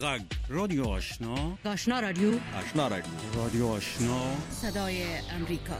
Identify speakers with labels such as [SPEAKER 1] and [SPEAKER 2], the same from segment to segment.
[SPEAKER 1] غږ رادیو آشنا
[SPEAKER 2] رادیو
[SPEAKER 1] رادیو آشنا
[SPEAKER 2] صدای امریکا.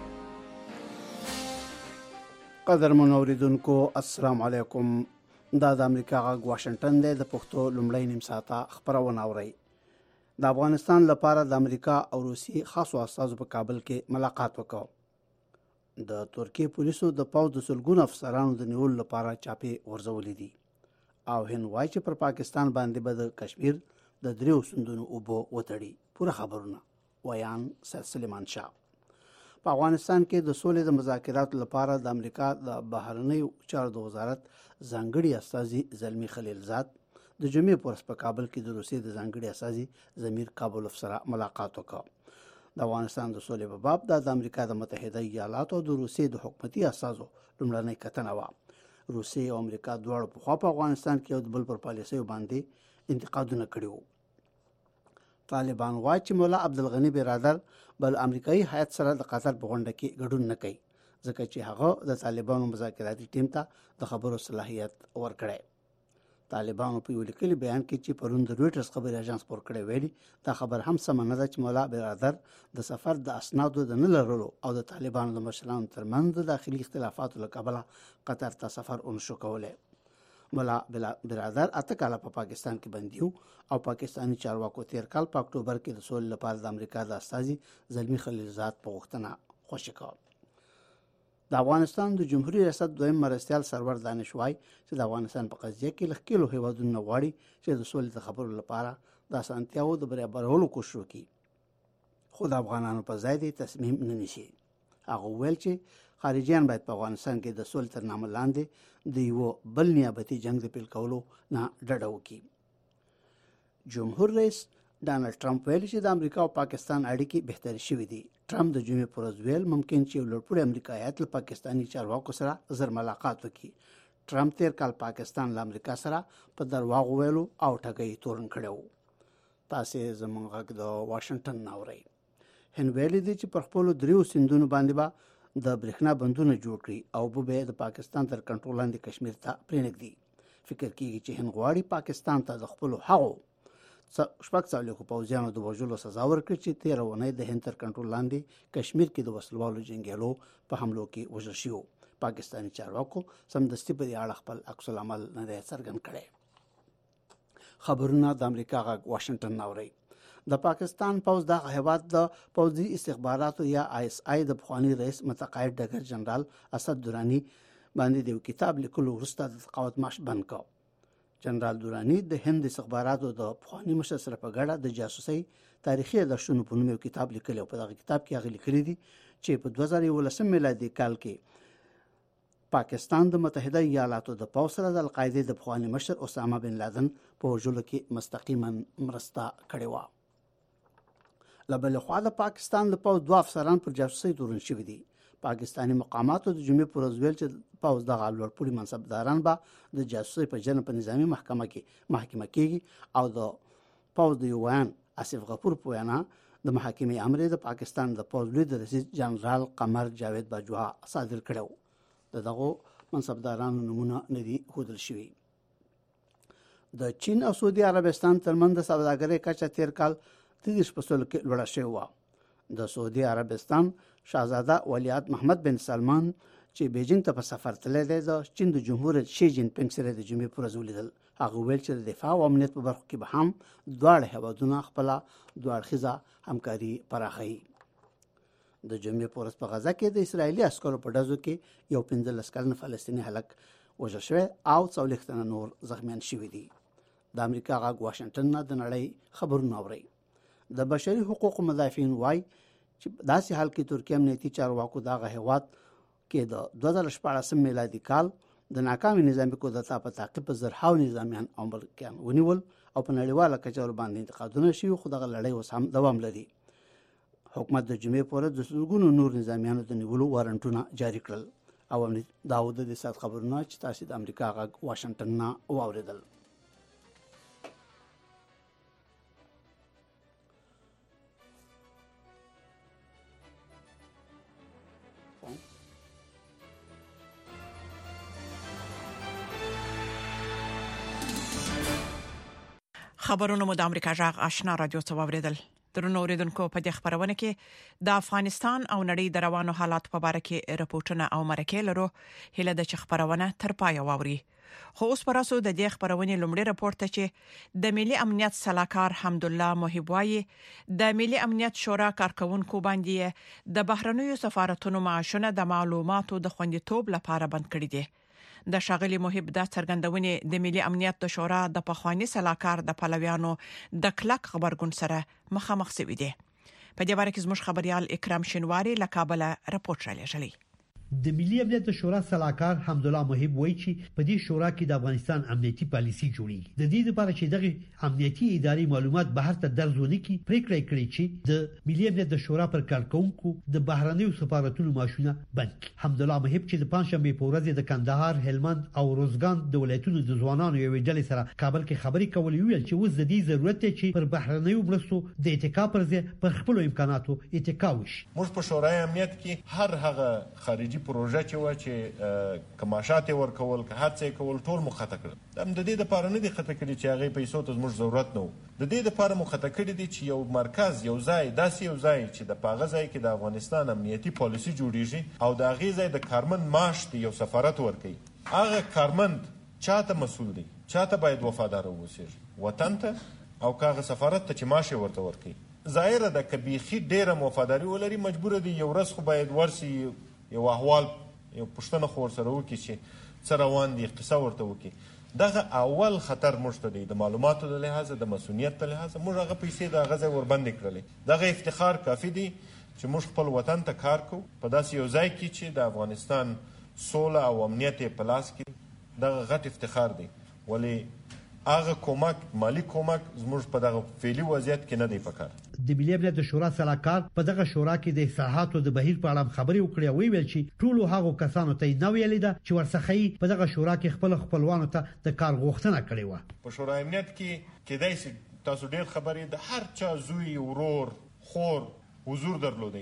[SPEAKER 3] قدرمن اوریدونکو السلام علیکم. دا د امریکا غږ واشنگټن دی. د پښتو لومړی نیم ساعته خبرونه اورئ. د افغانستان لپاره د امریکا او روسي خاصو استازو په کابل کې ملاقات وکړ. د ترکیه پولیسو د پوځ د سلګونو افسرانو د نیولو لپاره چاپې ورزولې دي او هند وایي چې پر پاکستان باندې به د کشمیر د دریو سندونو اوبو وتړي. پوره خبرونه ویان سید سلیمان شاه. په افغانستان کې د سولې د مذاکراتو لپاره د امریکا د بهرنیو چارو د وزارت ځانګړي استازي زلمی خلیلزاد د جمعې په ورځ په کابل کې د روسیې د ځانګړي استازي ضمیر کابلوف سره ملاقات وکړ. د افغانستان د سولې په باب د امریکا د متحده ایالاتو او د روسیې د حکومتي استازو لومړنۍ کتنه وه. روسیې او امریکا دواړو پخوا په افغانستان کې یو د بل پر پالیسیو باندې انتقادونه کړي وو. طالبان وایي چې مولا عبدالغني برادر بل امریکایي هیات سره د قطر په غونډه کې ګډون نه کوي ځکه چې هغه د طالبانو مذاکراتي ټیم ته د خبرو صلاحیت ورکړي. طالبانو په یو لیکلي بیان کې چې پرون د رویټرز خبري اژانس خبر کړی ویلي دا خبر هم سم نه ده چې مولا برادر د سفر د اسنادو د نه لرلو او د طالبانو د مشرانو ترمنځ د داخلي اختلافاتو له کبله قطر ته سفر ونشو کولی. مولا برادر اته کاله په پاکستان کې بندي او پاکستانی چارواکو تیر کال په اکتوبر کې د سولې لپاره د امریکا د استازي زلمی خلیلزاد په غوښتنه خوشی کړ. د افغانستان د جمهوریت ریاست دویم مرستیال سرور دانش وایي چې د افغانستان په قضیه کې لخکېلو هیوادونه غواړي چې د سولې د خبرو لپاره د اسانتیاو د برابرولو کوشش وکړي خو د افغانانو په ځای دې تصمیم نه نیسي. هغه ویل چې خارجيان باید په افغانستان کې د سولې تر نامه لاندې د یو بل نیابتي جنگ د پیل کولو نه ډډه وکړي. جمهور رئیس ډانلډ ټرمپ ویل چې د امریکا او پاکستان اړیکې بهتري شوې دي. ټرمپ د جمعې پر ورځ ویل ممکن چې یو لوړپوړی امریکایي هیات له پاکستاني چارواکو سره زر ملاقات وکړي. ټرمپ تیر کال پاکستان له امریکا سره په درواغ ویلو او ټګۍ تورن کړی و. تاسې زموږ غږ د واشنگټن نه اورئ. هند ویلي دی چې پر خپلو دریو سیندونو باندې به د برېښنا بندونه جوړ کړي او به د پاکستان تر کنټرول لاندې کشمیر ته پرېنږدي. فکر کیږي چې هند غواړي پاکستان ته د خپلو هغو شپږ څلوېښتو پوځیانو د وژلو سزا ورکړي چې تېره اونۍ د هند تر کنټرول لاندې کشمیر کې د وسلوالو جنګیالو په حملو کې وژل شوي. پاکستاني چارواکو سمدستي په دې اړه خپل عکس العمل نه دی څرګند کړی. خبرونه د امریکا غږ واشنگټن نه اورئ. د پاکستان پوځ د هیواد د پوځي استخباراتو یا ISI د پخوانی رئیس متقاعد ډګر جنرال اسد درانی باندې د کتاب لیکلو وروسته د تقاعد معاش بند کړ. جنرال درانی د هند استخباراتو د پخوانی مشر سره په ګډه د جاسوسي تاریخي ارزښتونو په نوم یو کتاب لیکلی او په دغه کتاب کې هغه لیکلي دي چې په 2011 میلادي کال کې پاکستان د متحده ایالاتو د پوځ سره د القاعده د پخوانی مشر اسامه بن لادن په وژلو کې مستقیما مرسته کړې و. لبل خو د پاکستان د پوځ دوه افسران پر جاسوسي تورن شوي دي. پاکستانی مقاماتو د جمعې پر ورځ ویل چې پوځ د لوړپوړي منصبداران به د جاسوسي په جرم په نظامی محکمه کېږي او د پوځ د یو ویان آصف غفور په وینا د محاکمې امر د پاکستان د پوځ لوی رئیس جنرال قمر جاوید باجوه صادر کړو. دغه منصبدارانو نمونه نه دي ښودل شوي. د چین او سعودي عربستان ترمنځ د سوداګرۍ کچه تیر کال 30% کې لوړه شوې وه. د سعودي عربستان شاهزاده ولیعهد محمد بن سلمان چې بیجینګ ته په سفر تللی دی د چین د جمهور رئیس شي جین پینګ سره د جمعې پر ورځ ولیدل. هغه ویل چې د دفاع او امنیت په برخو کې به هم دواړه هیوادونه خپله دوه اړخیزه همکاري پراخوي. د جمعې په ورځ په غزه کې د اسرایلي عسکرو په ډزو کې یو 15 کلن فلسطیني هلک وژل شوی او 40 تنه نور زخمیان شوي دي. د امریکا غږ واشنگټن نه د نړۍ خبرونه اورئ. د بشري حقوقو مدافعین وایي چې داسې حال کې ترکیه امنیتي چارواکو دغه هیواد کې د 2014 میلادي کال د ناکامي نظامي کودتا په تعقیب په زرهاو نظامیان او ملکیان ونیول او په نړیواله کچه ورباندې انتقادونه شوي خو دغه لړۍ اوس هم دوام لري. حکومت د جمعې په ورځ د سلګونو نور نظامیانو د نیولو وارنټونه جاري کړل. او داود د سات خبرونه چې تاسو د امریکا غږ واشنگټن نه واوریدل.
[SPEAKER 4] خبرونه مو د امریکا جغ آشنا رادیو څخه واوریدل. درنو اوریدونکو په دې خبرونه کې د افغانستان او نړۍ د روانو حالات په اړه کې راپورټونه او مرکې لرو. هله د خبرونه تر پای واوري. خو اوس پراسو د دې خبرونه لومړی راپورټ ته چې د ملي امنیت صلاحکار حمدالله محب وايي د ملي امنیت شورا کارکونکو باندې د بهرنیو سفارتونو معاشونه د معلوماتو د خوندیتوب لپاره بند کړي دي. د شاغلي محب د څرګندونې د ملي امنیت د شورا د پخوانی صلاحکار د پلویانو د کلک خبرګون سره مخامخ شوی دی. په دې اړه کې زموږ خبريال اکرام شینواری له کابل راپورټ را لېږلی.
[SPEAKER 5] د ملي امنیت د شورا صلاحکار حمدالله محب وایي چې په دې شورا کې د افغانستان امنیتي پالیسي جوړیږي. د دې لپاره چې دغه امنیتي اداري معلومات بهر ته درځونه کی پریکړه کړې چې د ملي امنیت د شورا پر کارکونکو د بهرنیو سفارتونو معاشونه بند. حمدالله محب چې د پنځشنبه په ورځ د کندهار، هلمند او روزګان د ولایتونو د ځوانانو یو ډلې سره کابل کې خبرې کولې ویل چې اوس د دې ضرورت دی چې پر بهرنیو مرستو د اتکا پر ځای پر خپل امکاناتو اتکا وشي.
[SPEAKER 6] موږ په شورای امنیت کې هر هغه خارجي پروژه چې کماشات ورکول که هڅه کول ټول مخاطب کړ. د دې لپاره نه دي خطه کړی چې هغه پیسو ته موږ ضرورت نه و. د دې لپاره مخاطب کړی دي چې یو مرکز، یو ځای، داسې یو ځای چې د پاغه ځای کې د افغانستان امنیتي پالیسي جوړیږي او د هغه ځای د کارمند معاش دی یو سفارت ورکړي. هغه کارمند چاته مسول دی، چاته باید وفادار اوسېږي، وطن ته او کاغه سفارت ته چې معاش ورته ورکړي. ظاهره ده که بیخي ډیره وفاداری ولري مجبور دی یو ورځ خو باید ورسي یو احوال یو پښتنه خور سره وکړي چې څه روان دي، قصه ورته وکړي. دغه اول خطر موږ ته دی د معلوماتو د لحاظه، د مسؤلیت د لحاظه. موږ هغه پیسې د هغه ځای وربندې کړلې. دغه افتخار کافي دی چې موږ خپل وطن ته کار کوو په داسې یو ځای کې چې د افغانستان سوله او امنیت په لاس کې. دغه غټ افتخار دی. ولې هغه کومک، مالی کومک زموږ په دغه فعلي وضعیت کې نه دی پکار.
[SPEAKER 5] د ملي امنیت د شورا صلاحکار په دغه شورا کې د اصلاحاتو د بهیر په اړه خبرې وکړې او ویل چې ټول هغه کسانو ته نو ویل ده چې ورڅخه په دغه شورا کې خپلوانو ته د کار غوښتنه کړې و.
[SPEAKER 6] په شورا امنیت کې کېدای شي تاسو ډېر خبرې د هر چا زوی، ورور، خور حضور درلودي.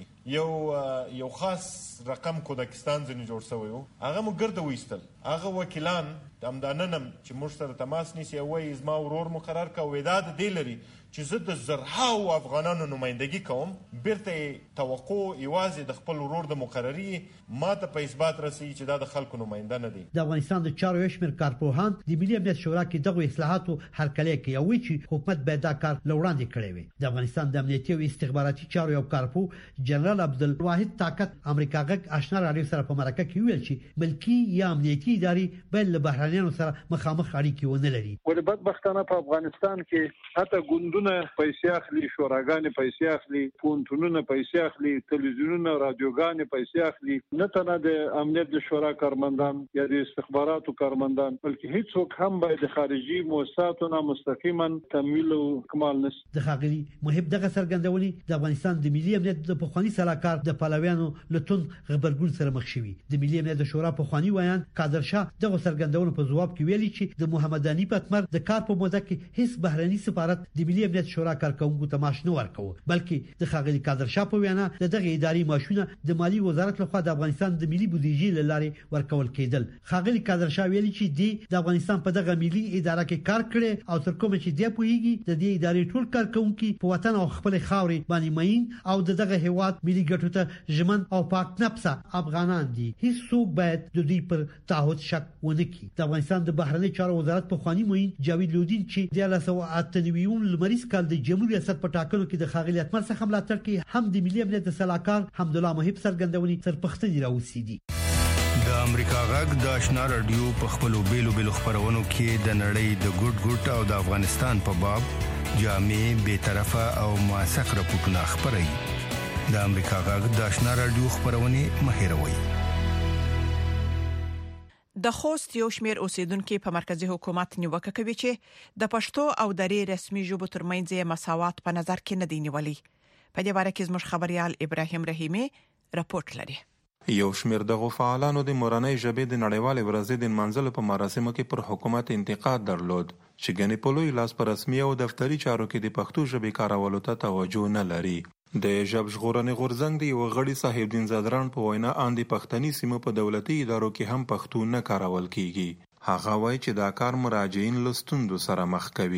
[SPEAKER 6] یو خاص رقم کودکستان ځنې جوړ شوی و. هغه مو ګرده وایستل. هغه وکیلان همداننم چې موږ سره تماس نیسي او وایي زما ورور مقرر کا ودا د دې لري چې زه د زرهاو افغانانو نمائندګي کوم. بیرته توقع یوازې د خپل ورور د مقرري ماته په اثبات رسي چې دا د خلکو نماینده نه دي.
[SPEAKER 5] د افغانستان د چارو شمیر کارپوهان د ملي امنیت شورا کې دغه اصلاحاتو هرکلی کوي او چې حکومت باید دا کار لوړاندې کړی وي. د افغانستان د امنیتي او استخباراتي چارو یو کارپو جنرال عبدالواحد طاقت امریکا غږ آشنا رادیو سره په مرکه کې ویل چې ملکی یا امنیتي اداري بل له بهرانيانو سره مخامخ اړیکې ونه لري.
[SPEAKER 7] ولې بدبختانه په افغانستان کې حتی ګوندونه پیسې اخلي، شوراګانې پیسې اخلي، پونتونونه پیسې اخلي، تلویزیونونه، رادیوګانې پیسې اخلي. نه تنه د امنیت د شورا کارمندان یا د استخباراتو کارمندان بلکې هیڅوک هم باید د خارجي مؤسساتو نه مستقیما تمویل او کمال نشي.
[SPEAKER 5] د خاغلی محب دغه څرګندونې د افغانستان د ملي امنیت د پخوانی صلاحکار د پلویانو لتون خبرګون سره مخ شوی. د ملي امنیت د شورا پخوانی ویان قادر شاه دغه څرګندونې په جواب کې ویلي چې د محمد علي پتمر د کار په موده کې هیڅ بهرني سفارت د ملي امنیت شورا کارکونکو ته معاش نه ورکوي، بلکې د خاغلی قادر شاه په وینا دغه اداري معاشونه د مالی وزارت لخوا د افغانستان د ملي بودیجې لارې ورکول کېدل. خاغلی قادر شاه ویلي چې د افغانستان په دغه ملي اداره کې کار کړي او تر کومه چې د پوهیږي د دې ادارې ټول کارکونکو په وطن او خپل خاورې باندې مین او دغه هیواد ملي ګټو ته ژمن او پاک نفسه افغانان دي. هیڅوک باید د دې پر تعهد شک ونه کړي. د افغانستان د بهرنی چارو وزارت په خواني موین جاوید لودین چې د 1998 لمریز کال د جمهوریت ریاست په ټاکنو کې د خاغلی اتمر څخه ملاتړ کوي، هم د ملي امنیت صلاحکار حمدالله محب څرګندونې تر پښتنې راوستي.
[SPEAKER 8] د امریکا غږ د آشنا رادیو په خپلو بیلو خبرونو کې د نړۍ د ګډ او د افغانستان په باب جامع، بی‌طرفه او موثق راپورټونه خبري. د امریکا غږ د آشنا رادیو خبرونه مهیروي.
[SPEAKER 4] د خوست یو شمیر اوسیدونکو په مرکزی حکومت نیوکه کوي چې د پښتو او دري رسمي ژبو ترمنځ مساوات په نظر کې نه دی نیولي. په دې اړه کې زموږ خبريال ابراهيم رحیمي راپورټ لري.
[SPEAKER 9] یو شمیر دغه فعالانو د مورنۍ ژبې د نړیوال ورځې د منځلو په مراسمو کې پر حکومت انتقاد درلود چې ګنې په لوی لاس په رسمي او دفتري چارو کې د پښتو ژبې کارولو ته توجه نه لري. د ژبه ژغورنې غورځنګ دی وغړي صاحب دین زادران په وینا اندي پښتني سیمه په دولتي ادارو کې هم پښتو نه کارول کیږي. هغه وایي چې دا کار مراجعین له ستونزو سره مخ کوي.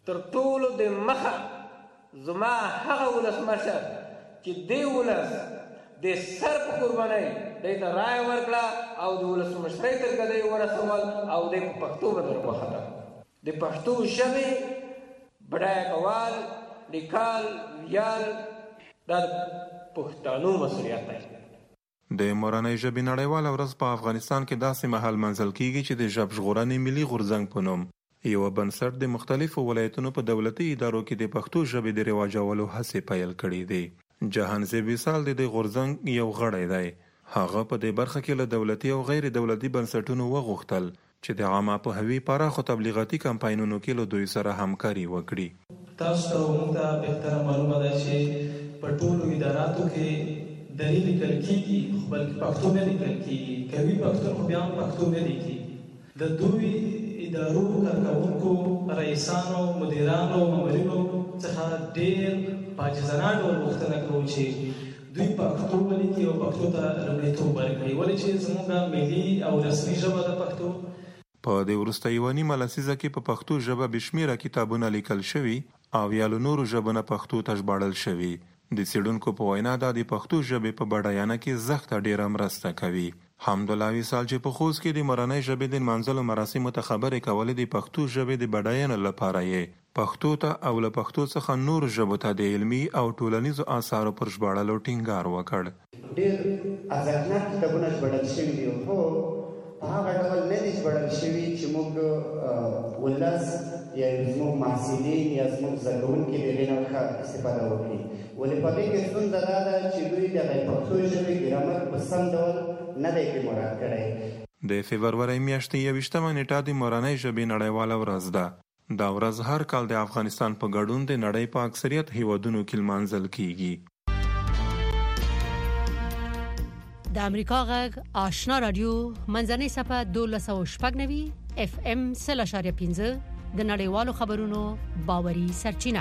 [SPEAKER 10] تر ټولو د مخه زما هغه ولسمشر چې دی ولس د سر په قربانۍ دی ته رایه ورکړه او د ولسمشرۍ تر ګدۍ ورسول او دی په پښتو باندې وختل. د پښتو ژبې بډایه کول، لیکل، ویل دا د پښتنو مسؤلیت دی.
[SPEAKER 9] د مورنۍ ژبې نړیواله ورځ په افغانستان کې داسې مهال منځل کیږي چې د ژبژغورنې ملي غورځنګ په نوم یو بنسټ د مختلفو ولایتونو په دولتي ادارو کې د پښتو ژبې د رواجولو هڅې پیل کړې دي. جهانزیب وصال د غورځنګ یو غړی دی. هغه په دې برخه کې له دولتي او غیر دولتي بنسټونو وغوښتل چې د عامه پوهاوي پراخو تبلیغاتي کمپاینونو کې له دوی سره همکاري وکړي.
[SPEAKER 11] تاسو ته موږ ته بهتره معلومه ده چې په ټولو اداراتو کې دلیل لیکل کېږي، بلکې پښتو نه لیکل کېږي. کوي پښتون خو بیا هم پښتو نه لیکي. د دوی ادارو کارکوونکو، رئیسانو، مدیرانو، مامورینو څخه ډېر په عاجزانه ډول غوښتنه کوو چې دوی پښتو ولیکي او پښتو ته لومړیتوب ورکړي، ولې چې زموږ ملي او رسمي ژبه ده پښتو.
[SPEAKER 9] په دې وروسته یوه نیمه لسیزه کې په پښتو ژبه بېشمېره کتابونه لیکل شوي او یا له نورو ژبو نه پښتو ته ژباړل شوي. د څېړونکو په وینا دا د پښتو ژبې په بډاینه کې زښته ډېره مرسته کوي. حمدالله وصال چې په خوست کې د مورنۍ ژبې د نمانځلو مراسمو ته خبرې کولې، د پښتو ژبې د بډاینې لپاره یې پښتو ته او له پښتو څخه نورو ژبو ته د علمي او ټولنیزو آثارو پر ژباړلو ټینګار وکړ.
[SPEAKER 12] ډېر ارزښتناک کتابونه ژباړل شوي دي، خو په هغه ډول نه دي ژباړل شوي چې موږ ولس یا زموږ محصلین یا زموږ زده کوونکي د هغې نه ښه استفاده وکړي. ولې په دې کې ستونزه دا ده چې دوی د پښتو ژبې ګرامر په سم ډول نه دی مراعات کړی.
[SPEAKER 9] د فبرورۍ میاشتې 21 نیټه د مورنۍ ژبې نړیواله ورځ ده. دا ورځ هر کال د افغانستان په ګډون د نړۍ په اکثریت هیوادونو کې لمانځل کیږي.
[SPEAKER 2] د امریکا غږ آشنا رادیو منځنۍ صفحه 1290 FM 0.15 د نړیوالو خبرونو باوري سرچینه.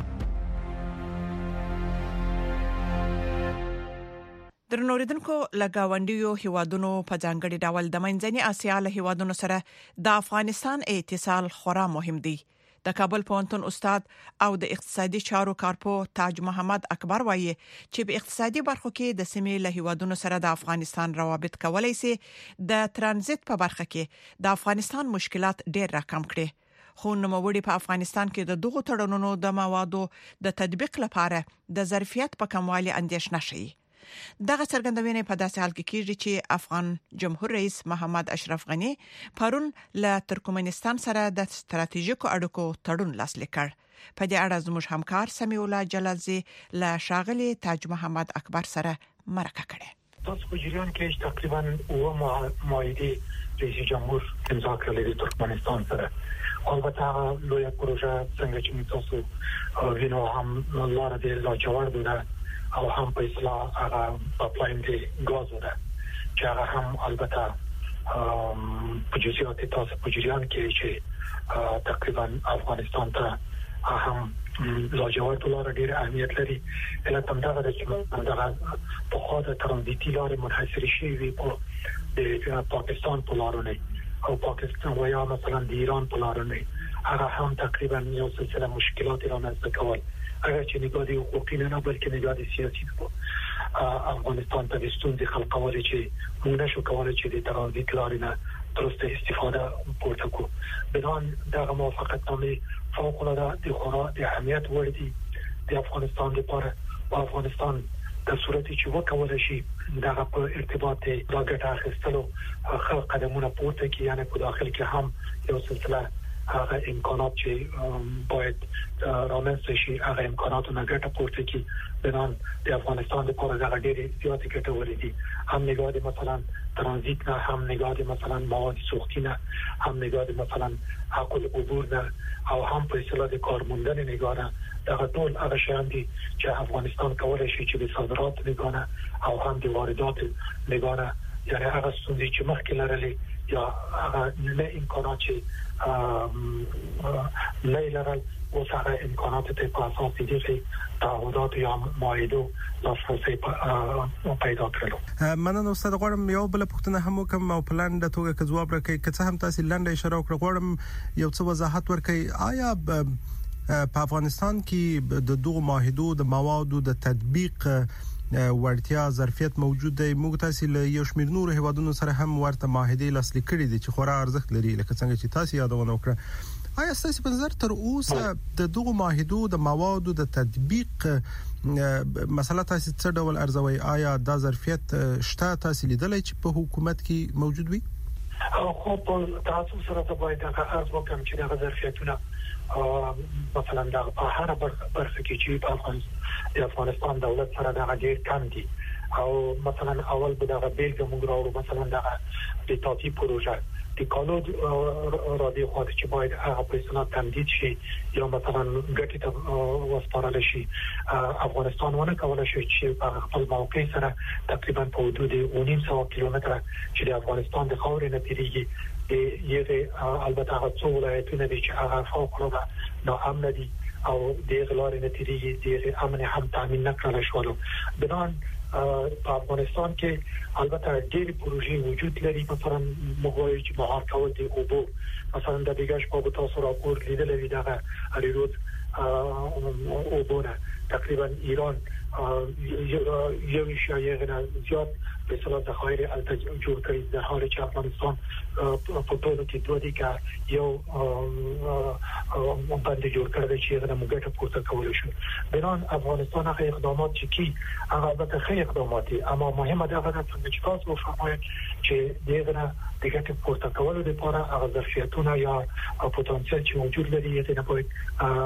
[SPEAKER 4] درنوریدونکو لګاونډیو هیوادونو په ځانګړي ډول د منځنۍ اسیا له هیوادونو سره د افغانستان اتصال خورا مهم دی. د کابل پوهنتون استاد او د اقتصادي چارو کارپو تاج محمد اکبر وایي چې په اقتصادي برخو کې د سیمې له هیوادونو سره د افغانستان روابط کولای شي د ترانزیت په برخه کې د افغانستان مشکلات ډېر راکم کړي. خو نوموړي په افغانستان کې د دغو تړونونو د موادو د تطبیق لپاره د ظرفیت په کموالي اندېښنه شي. دغه څرګندونه په داسې حال کې کیږي چې افغان جمهور رئیس محمد اشرف غنی پرون له ترکمنستان سره د ستراتیژیکو اړیکو تړون لاسلیک کړ. په دې اړه زموږ همکار سمیع الله جلالزی له شاغلي تاج محمد اکبر سره مرکه کړې.
[SPEAKER 13] تاسو په جریان کې تقریبا 9 معاهده رئیس جمهور امضا کړلې د ترکمنستان سره. البته لویه پروژه څنګه چې تاسو وینئ هم لاره د لاجورد ده او هم په اصلاح هغه پایپلاین دی غاز ده چې هغه هم البته په جزئیات تاسو په جریان کې چې تقریبا افغانستان ته هم لاجورد لاره ډېر اهمیت لري. علت هم دغه چې دغه په خاطر ترانزیتي لارې منحصر شوي په د پاکستان په لارونه او پاکستان و یا مثلا د ایران په لارونه هغه هم تقریبا یو سلسله مشکلات رامنځته کول. اگر چې نگاه دی حقوقی نه بلکې نگاه دی سیاسی په افغانستان ته د ستونزې خلقول چې موږ نشو کولای چې د ترانزیت لارې نه درست استفاده پورته کو. بدون دغه موافقتنامه فوق العاده د خورا د اهمیت وړ دي د افغانستان لپاره. او افغانستان د صورتي چې وکول شي دغه په ارتباط د ګټه اخیستلو قدمونه پورته کی، یعنی په داخل کې هم یو سلسله هغه امکانات چې باید رامنځته شي هغه امکاناتو نه ګټه پورته کی. بنان د افغانستان لپاره دغه ډېرې زیاتې ګټورې دي. هم نگاه د مثلا ترانزیت نه، هم نگاه د مثلا مواد سوختي نه، هم نگاه د مثلا حق العبور نه، او هم په اصطلاح د کارموندنې نگاه نه. دغه ټول هغه شیان دي چې افغانستان کولای شي چې د صادرات نگاه نه او هم د واردات نگاه نه، یعنی هغه ستونزې چې مخکې لرلې یا هغه نه امکانات چې نه لرل اوس هغه امکانات ته په اساس دي چې تعهدات یا معاهدو لاسرسي پیدا کړل.
[SPEAKER 14] مننه استاد. غواړم یو بل پوښتنه هم وکم او په لاندې توګه که ځواب راکړئ. که څه هم تاسو لاندې اشاره وکړه، غواړم یو څه وضاحت ورکړئ. آیا په افغانستان کې د دغه معاهدو د موادو د تطبیق ورتیا ظرفیت موجود دی. موږ تاسو له یو شمېر نور هیوادونو سره هم ورته معاهدې لاسلیک کړي دي چې خورا ارزښت لري، لکه څنګه چې تاسو یادونه وکړه. آیا تاسو په نظر تر اوسه د دغه معاهدو د موادو د تطبیق مسله تاسو څه ډول ارزوي؟ آیا دا ظرفیت شته تاسو لیدلای چې په حکومت کې موجود وي؟
[SPEAKER 13] خو په تاسو سره باید هغه ارز وکم چې د ظرفیتونه مثلا د هر برخه کې چې په افغانستان دولت سره د ډیر کم دي، او مثلا اول به د بیلګه موږ راوړو مثلا د تاتی پروژه د کالو را دي خو چې باید هغه په اصطلاح تمدید شي یا مثلا ګټه ته وسپارل شي. افغانستان ونه کولای شي چې په خپل موقع سره تقریبا په حدود 900 کیلومتره چې د افغانستان د خاورې نه تیریږي یغه البته هغه څو ولایتونه دي چې هغه فوق العاده ناامن دي او د غلار نه تیریږي د امن هم تامین نه کړل شو. بنان په افغانستان کې البته ډېر پروژې وجود لري، مثلا موږ چې مهار کول دي او مثلا د دیګاش په تاسو راپور لیدل وی دا اړیروز او بونه تقریبا ایران یو شایعه نه زیات په اصطلاح د خیر الته جوړ کړی د حال چې افغانستان په ټولو کې دوه دي کې یو باندې جوړ کړی چې هغه موږ پورته کولای شو. بنان افغانستان هغه اقدامات چې هغه البته خیر اقدامات دي، اما مهمه ده چې تاسو وفرمایئ چې دغه د ګټې پورته کولو لپاره هغه ظرفیتونه یا پوتنسیل چې موجود لري یې نه باید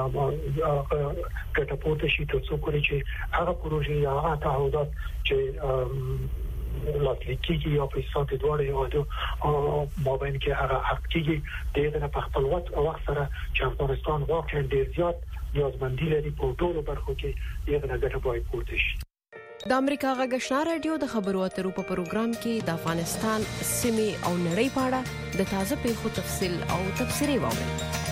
[SPEAKER 13] ګټه پورته شي تر څو پورې چې هغه پروژې یا هغه تعهدات چې لاسلیکيږي یا په سات دوړې او مابین کې هغه حق کېږي دغه په خپل وخت سره چې افغانستان واقعا ډیر زیات نیازمندي لري په ټولو برخو کې یغه ګټه باید پورته شي.
[SPEAKER 15] د امریکا غږ آشنا رادیو د خبرو اترو په پروګرام کې د افغانستان سیمې او نړۍ په اړه د تازه پیښو تفصیل او تبصرې واورئ.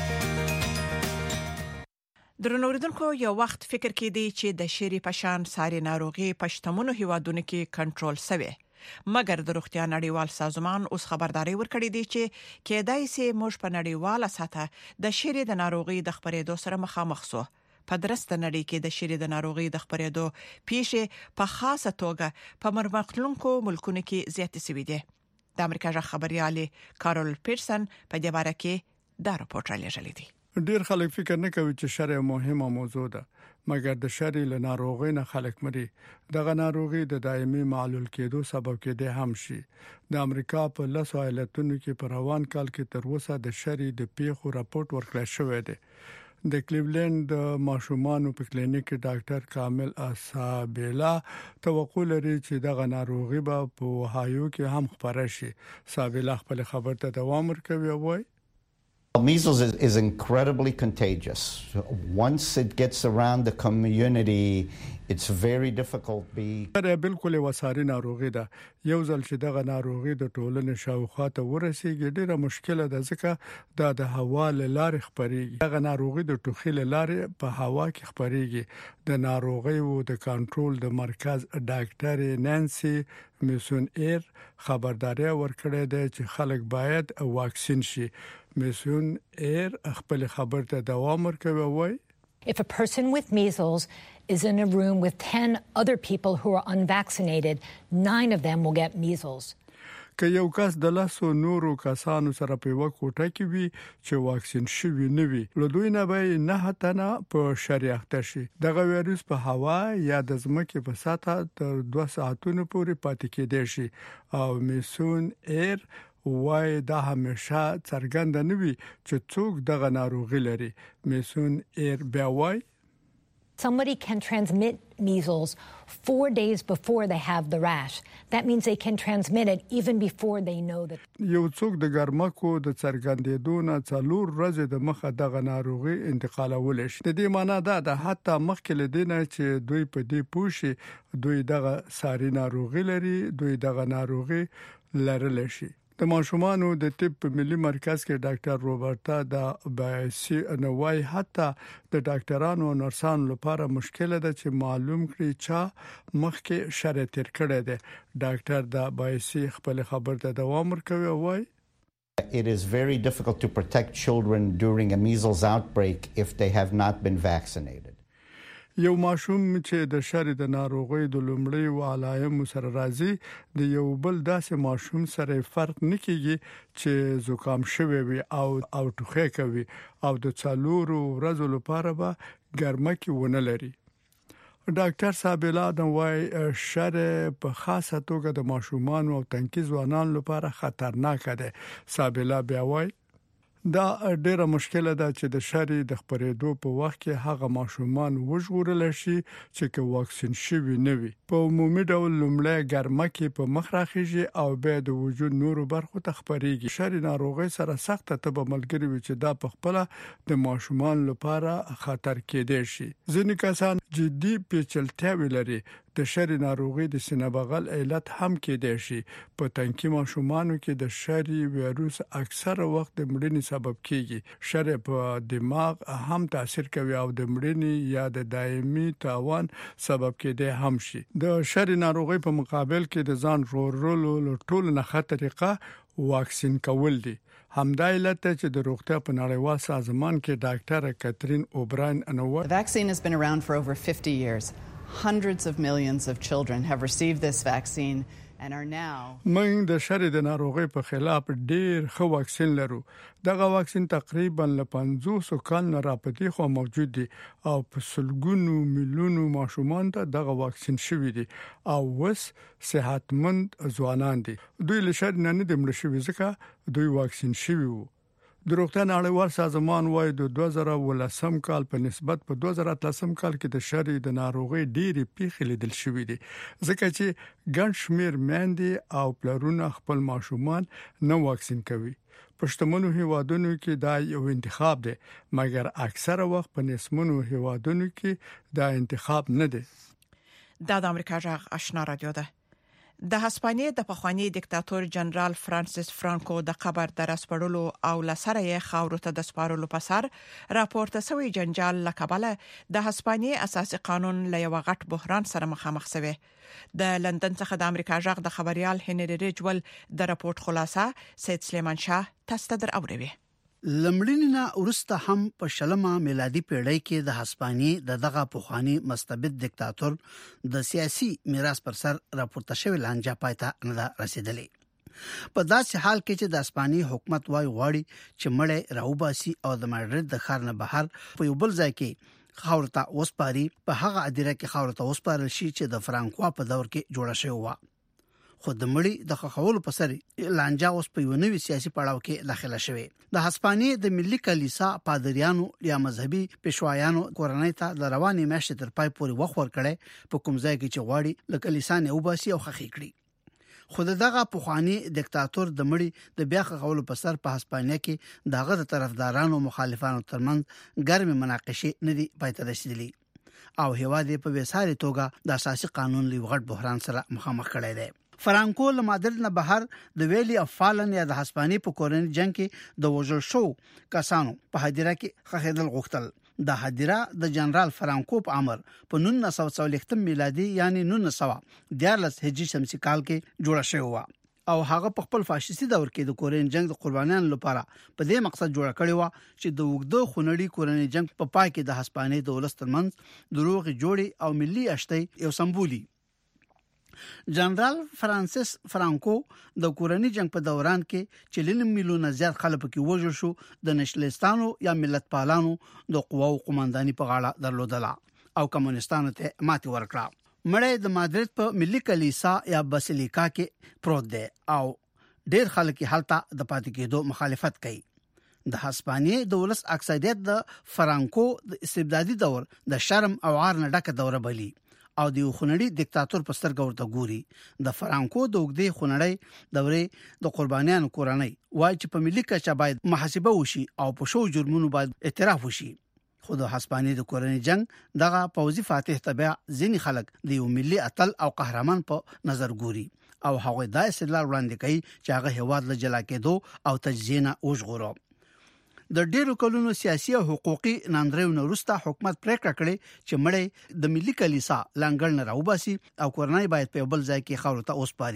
[SPEAKER 4] درنوریدونکو یو وخت فکر کې دی چې د شری پشان ساري ناروغي پښتمونو هیوادونو کې کنټرول شوی، مګر د روغتیا نړیوال سازمان اوس خبرداري ورکړې دی چې کېدای شي موږ په نړیواله سطح د شری د ناروغي د خبرېدو سره مخامخ سو. په درسته نړۍ کې د شری د ناروغي د خبرېدو پیښې په خاصه توګه په مرمختلونکو ملکونو کې زیات شوي دي. د امریکا ژغ خبريالي کارول پیرسن په دې باره کې دا راپورټ رالیږلی دی.
[SPEAKER 16] ډیر خلک فکر نه کوي چې شر مهمه موضوع ده، مګر د شر له ناروغۍ نه خلک مري. دغه ناروغي د دایمي معلول کېدو سبب کېدای هم شي. د امریکا په 10 ایالتونو کې په روان کال کې تر اوسه د شر د پیښو راپورټ ورکړل شوی دی. د کلیولند ماشومانو په کلینیک کې ډاکټر کامل اسابیلا توقع لري چې دغه ناروغي به په اوهایو کې هم خپره شي. سابیلا خپل خبر ته دوام ورکوي او وايي
[SPEAKER 17] Measles is incredibly contagious. Once it gets around the community, it's very difficult.
[SPEAKER 16] دا بالکل وساري ناروغي ده. یو ځل چې دغه ناروغي د ټولنې شاوخوا ته ورسیږي ډیره مشکله ده، ځکه دا د هوا لارې خپريږي. دغه ناروغي د ټوخي لارې په هوا کې خپريږي. د ناروغي او د کنټرول د مرکز ډاکټر نانسي میسون ایر خبرداري ورکړه ده چې خلک باید واکسین شي. میسون ایر خپل خبر ته دوام ورکوي وای
[SPEAKER 18] If a person with measles is in a room with 10 other people who are unvaccinated, 9 of them will get measles.
[SPEAKER 16] که یو کس د لاسو نورو کسانو سره په وکوټه کې وي چې واکسین شوی نه وي، له دوی نه به نه تنه په شریعت شي. دغه وایروس په هوا یا د ځمکې په سطح تر 2 ساعتونو پورې پاتې کېدای شي او میسون ایر وای دا همیشه څرګند نه وي چې څوک دغه ناروغي لري. میسون ایر بیا وای
[SPEAKER 18] Somebody can transmit measles 4 days before they have the rash. That means they can transmit it even before they know that.
[SPEAKER 16] یو څوک د ګرمکو د څرګندېدو نه 4 ورځې د مخه دغه ناروغي انتقالول شي. د دې معنی دا ده حتی مخکې لدینه چې دوی په دې پوښي دوی دغه ساري ناروغي لري، دوی دغه ناروغي لرل شي. د ماشومانو د طب ملي مرکز کې ډاکټر روبرتا د بایسي انوای حتی د ډاکټرانو او نرسانو لپاره مشکله ده چې معلوم کړي چې مخکې شرط تر کړه ده. ډاکټر د بایسي خپل خبر ته دوام ورکوي او وايي
[SPEAKER 17] It is very difficult to protect children during a measles outbreak if they have not been vaccinated.
[SPEAKER 16] یو ماشوم چې د شری د ناروغي د لومړی او علائم سره راځي د یو بل داسې ماشوم سره فرق نکېږي چې زکام شوی وي او ټوخی کوي او د څلورو ورځې لپاره به ګرمه کې ونه لري. ډاکټر صابلا د وای شر په خاصه توګه د ماشومان او تنکي ځوانان لپاره خطرناک ده. صابلا بیا وای دا ډیره مشکله ده چې د شری د خبرېدو په وخت کې هغه ماشومان وژغورل شي چې کې واکسین شوی نه وي. په عمومي ډول لومړی ګرمه کې په مخ راخیږي او بیا د وجود نورو برخو ته خبريږي. شری ناروغي سره سخت تب ملګری وي چې دا په خپل د ماشومان لپاره خطر کېدای شي. ځینې کسان جدي پیچلتیا لري. د شری ناروغي د سینه بغل علت هم کېدای شي. په تنکي ماشومانو کې د شری وایروس اکثره وخت د مړینې سبب کیږي. شری په دماغ هم تاثیر کوي او د مړینې یا د دایمي تاوان سبب کېدای هم شي. د شری ناروغي په مقابل کې د ځان ژغورلو ټول نه ښه طریقه واکسین کول دي. همدا علت چې د روغتیا په نړیوال سازمان کې ډاکټر کاترین اوبراین انوه
[SPEAKER 19] The vaccine has been around for over 50 years. Hundreds of millions of children have received this vaccine and are now
[SPEAKER 16] موږ د شری د ناروغي په خلاف ډیر ښه واکسین لرو. دغه واکسین تقریبا ل 500 کال نه راپدې خو موجود دي او په سلګونو میلیونو ماشومان ته دغه واکسین شوی دي او وس صحتمند ځوانان دي. دوی له شری نه د مړ شوی ځکه دوی واکسین شوی وو. د روغتیا نړیوال سازمان وايي د 2018 کال په نسبت په 2013 کال کې د شری د ناروغي ډېری پیښې لیدل شوې دي ځکه چې ګڼ شمیر میندې او پلرونه خپل ماشومان نه واکسین کوي. پښتمنو هیوادونو کې دا یو انتخاب دی مګر اکثره وخت په نسمنو هیوادونو کې دا انتخاب نه دی.
[SPEAKER 4] د امریکا جغ آشنا رادیو ده. د هسپانیې د پخوانی دیکتاتور جنرال فرانسیس فرانکو د قبر د رسپړلو او لسره یې خاورو ته د سپارلو په سر راپورته شوی جنجال لکبله د هسپانیې اساسي قانون له یو غټ بحران سره مخامخ شوی. د لندن څخه د امریکا جغ د خبريال هنري ریجول د راپورټ خلاصه سید سلیمان شاه تاسو ته اوروي.
[SPEAKER 3] لمړینه ورسته هم په شلمه میلادي پیړۍ کې د هسپانیې دغه پوخانی مستبد دیکتاتور د سیاسي میراث پر سر راپورته شوی لانجه پاتې نه رسیدلې. په داسې حال کې چې د هسپانیې حکومت وايي غواړي چې مړې راوباسي او د ماډرید د ښار نه بهر په یو بل ځای کې خاورته وسپاري په هغه ادیره کې خاورته وسپارل شي چې د فرانکوا په دور کې جوړه شوی و. خو د مړی د خخولو په سر لانجا اوس په یو نوي سیاسي پړاو کې داخله شوه. د هسپانیې د ملي کلیسا پادریانو یا مذهبي پښوایانو کورنۍ ته د رواني میاشتې تر پای پورې وخت ورکړي په کوم ځای کې چې غواړي ل کلیسا نه وباسي او خخې کړي. خو دغه پخوانی دیکتاتور د مړی د بیا خخولو په سر په هسپانیا کې دغه د طرفدارانو مخالفانو ترمنځ ګرمه مناقشه نه دی پاتې رسیدلې او هیواد په وساري توګه د اساسي قانون لوي غټ بحران سره مخامخ کړی دی. فرانکو له مادرید نه بهر د ویلي اف فالن یا د هسپانیې په کورنۍ جنگ کې د وژل شو کسانو په هدیره کې خخېدل غوښتل. د هدیره د جنرال فرانکو په امر په 1940 میلادي یعنی 1914 هجری شمسي کال کې جوړه شوې و او هغه په خپل فاشیستي دور کې د کورنۍ جنگ د قربانیانو لپاره په دې مقصد جوړه کړې و چې د وګړو خونړي کورنۍ جنگ په پای کې د هسپانیې د ولس ترمنځ دروغ جوړي او ملي اشتي یو سمبولي. جنرال فرانسیس فرانکو د کورنۍ جنگ په دوران کې چې لنیم میلیونه زیات خلک کې وژل شو د نشلستانو یا ملت پالانو د قواو قومانداني په غاړه درلودله او کمونستانو ته ماتې ورکړه. مړی د مادرید په ملي کلیسا یا باسیلیکا کې پروت دی او ډېر خلک هلته د پاتې کېدو مخالفت کوي. د هسپانیې د ولس اکثریت د فرانکو د استبدادي دور د شرم او عار نه ډکه دوره بلی او د خونړي دیکتاتور په سترګه ورته ګوري. د فرانکو د وګړي خونړي دورې د قربانیانو کورنۍ وایي چې په ملي کچه باید محاسبه وشي او په شو جرمونو باید اعتراف وشي. خو د هسپانیې د کورنۍ جنگ دغه پوځي فاتح تبع ځینی خلک د یو ملي اتل او قهرمان په نظر ګوري او هغه د استدلال وړاندې کوي چې هغه هواد له جلا کېدو او تجزیه وژغورو. د ډیرو کلونو سیاسي او حقوقي ناندریو وروسته حکومت پریکړه کړې چې مړی د ملي کلیسا لنګل نه راوباسي او کورنۍ باید په بل ځای کې خاورته اوسپاري.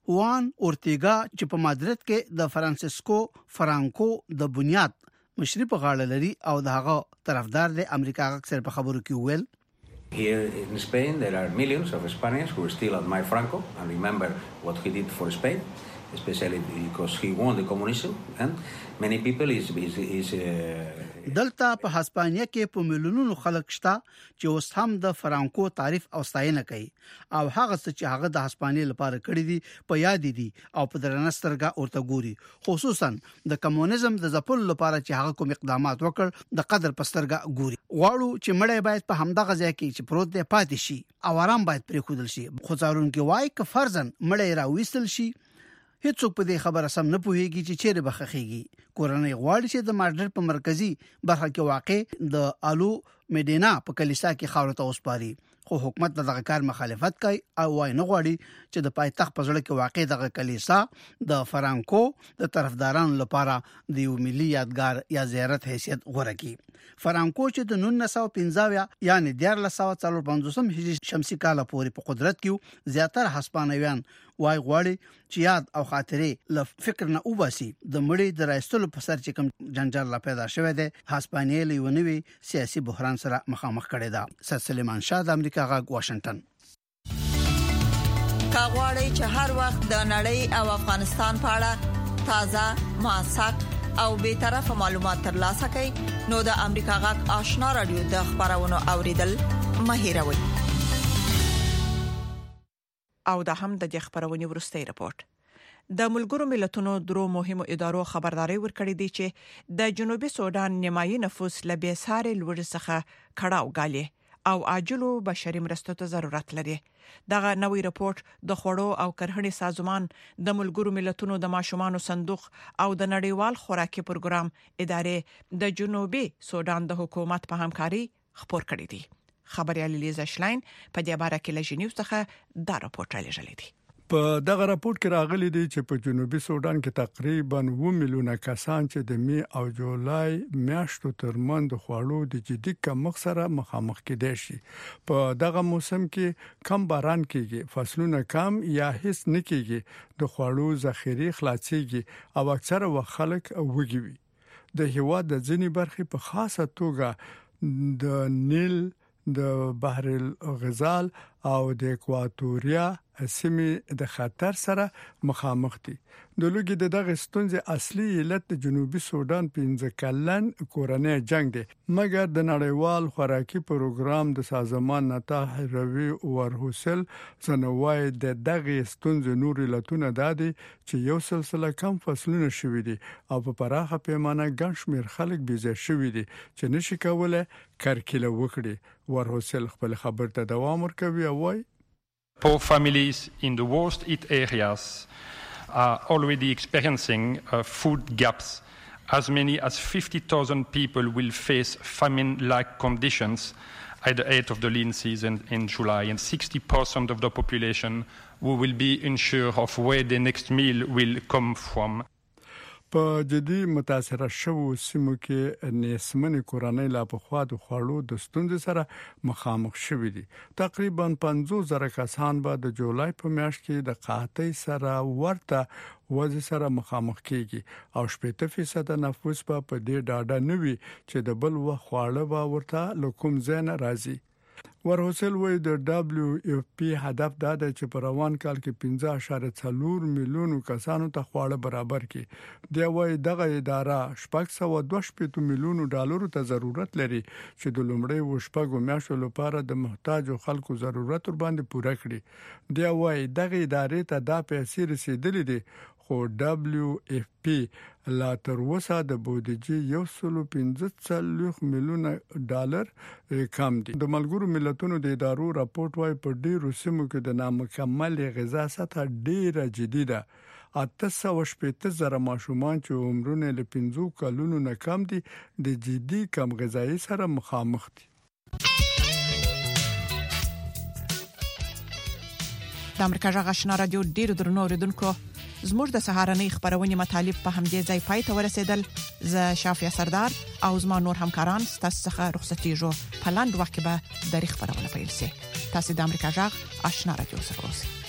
[SPEAKER 3] وان اورتیګا چې په مادرید کې د فرانسیسکو فرانکو د بنیاد مشري په غاړه لري او دغه طرفدار د امریکا اکثر په خبرو کې ویل
[SPEAKER 20] Here in Spain there are millions of Spaniards who still admire Franco and remember what he did for Spain, especially because he won the communism, and many people is
[SPEAKER 3] دلته په هسپانیا کې په ملیونونو خلک شته چې اوس هم د فرانکو تعریف او ستاینه کوي او هغه څه چې هغه د هسپانیا لپاره کړی دي په یاد دي او په درنسترګه ورته ګوري خصوصا د کمونیزم د ځپل لپاره چې هغه کوم اقدامات وکړ د قدر پسترګه ګوري غواړو چې مړی باید په همدغه ځای کې چې پروت دی پاتې شي او آرام باید پرې خودل شي خو څارونکو وايي ک فرضاً مړی راوېستل شي هیڅوک په دې خبره سم نه پوهیږي چې چیرې بخخيږي کورنۍ غواړي چې د مادرید په مرکزی برخه کې واقع د الو مدینا په کلیسا کې خاورته اوسپاري خو حکومت دغه کار مخالفت کوي او وايي نه غواړي چې د پایتخت په ځړ کې واقع دغه کلیسا د فرانکو د طرفدارانو لپاره د یو ملي یادګار یا زیارت حیثیت غوړه کړي فرانکو چې د 1950 یعنی 1945 هجري شمسي کال پورې په قدرت کې زیاتره هسپانویان وای غواړي چې یاد او خاطرې ل فکر نه وباسي د مړي د راستلو په سر چې کوم جنجال لا پیدا شوه دی هسپانیا له ونوي سیاسي بحران سره مخامخ کړي دا سر سلیمان شاه د امریکا غاګ واشنگټن
[SPEAKER 21] کاغوري چې هر وخت د نړۍ او افغانستان په اړه تازه موثق او به طرفه معلومات ترلاسه کړئ نو د امریکا غاګ آشنا رادیو د خبرونو اوریدل مهیروي
[SPEAKER 4] او دا هم د خبرونې ورستۍ رپورت د ملګرو ملتونو درو مهمو ادارو خبرداري ورکړې دي چې د جنوبي سودان نیمایي نفوس له بیسارې لوړ څخه کړهو غالي او عاجلو بشري مرستو ته ضرورت لري دغه نوې رپورت د خوړو او کرهڼې سازمان د ملګرو ملتونو د ماشومان صندوق او د نړیوال خوراکي پروګرام ادارې د جنوبي سودان د حکومت په همکاري خبر کړی دي خبريال لیزا شلاین په دې باره کې له جنیو څخه دا راپورټ راغلی دی
[SPEAKER 16] په دغه راپورټ کې راغلي دي چې په جنوبي سودان کې تقریبا 2 میلیونه کسان چې د می او جولای میاشتو ترمن د خوړو د جدي کمښت سره مخامخ کېدي شي په دغه موسم کې کم باران کېږي فصلونه کم یا هیڅ نه کېږي د خوړو ذخیره خلاصيږي او اکثره وخت خلک وګوي د هوا د ځینی برخې په خاصه توګه د نیل د بحر الغزال او د اکواتوریا سیمې د خطر سره مخامخ دي د لوګي دغه ستونزې اصلي علت د جنوبي سودان 15 کلن کورنۍ جنگ دی مګر د نړیوال خوراکي پروګرام د سازمان نته روي ورهوسل سنوي د دغه ستونزې نور علتونه دادي چې یو سلسله کم فصلونه شوي دي او په پراخه پیمانه ګڼ شمېر خلک بيځه شوي دي چې نشي کولای کارکله وکړي ورهوسل خپل خبر ته دوام ورکوي او وايي
[SPEAKER 22] Poor families in the worst hit areas are already experiencing food gaps. As many as 50,000 people will face famine-like conditions at the height of the lean season in July, and 60% of the population who will be unsure of where the next meal will come from.
[SPEAKER 16] په جدي متاثره شوو سیمو کې نسمنې کورنۍ لا په خوا د خوړو د ستونزې سره مخامخ شوې دي تقریبا 50,000 کسان به د جولای په میاشت کې د قحطۍ سره ورته وځي سره مخامخ کیږي او 80% نفوس په دې ډاډه نوي چې د بل و خواړه به ورته لکم زین راځي ورهوسل وای د دبليو اف پی هدف دا دی چې په روان کال کې 15.4 میلیون کسانو ته خواړه برابر کړي دی وای دغه اداره 622 میلیون ډالر ته ضرورت لري چې د لومړی وشپږو میاشتو لپاره د محتاجو خلکو ضرورت ور باندې پوره کړي دی وای دغه ادارې ته دا پیسې رسیدلې دي خو دبليو اف پی لا تر اوسه د بودیجې 115 میلیون ډالر کم دي د ملګرو ملتونو د ادارو راپورټ وايي په ډیرو سیمو کې د نامکمل غذا سطح ډیره جدي ده 880,000 ماشومان چې عمرونه له 15 کلونو نه کم دي د جدي کم غذایی سره مخامخ دي
[SPEAKER 4] د امریکا غږ آشنا رادیو ډیرو درنو اوریدونکو زموږ د سهارنۍ خبرونه مطالب په همدې ځای پای ته ورسېدل ز شافیا سردار او زما نور همکاران ستاسو څخه رخصتېږو په لاند وخت کې به د خبرونه پیل شي تاسو د امریکا غږ آشنا رادیو سره اوسئ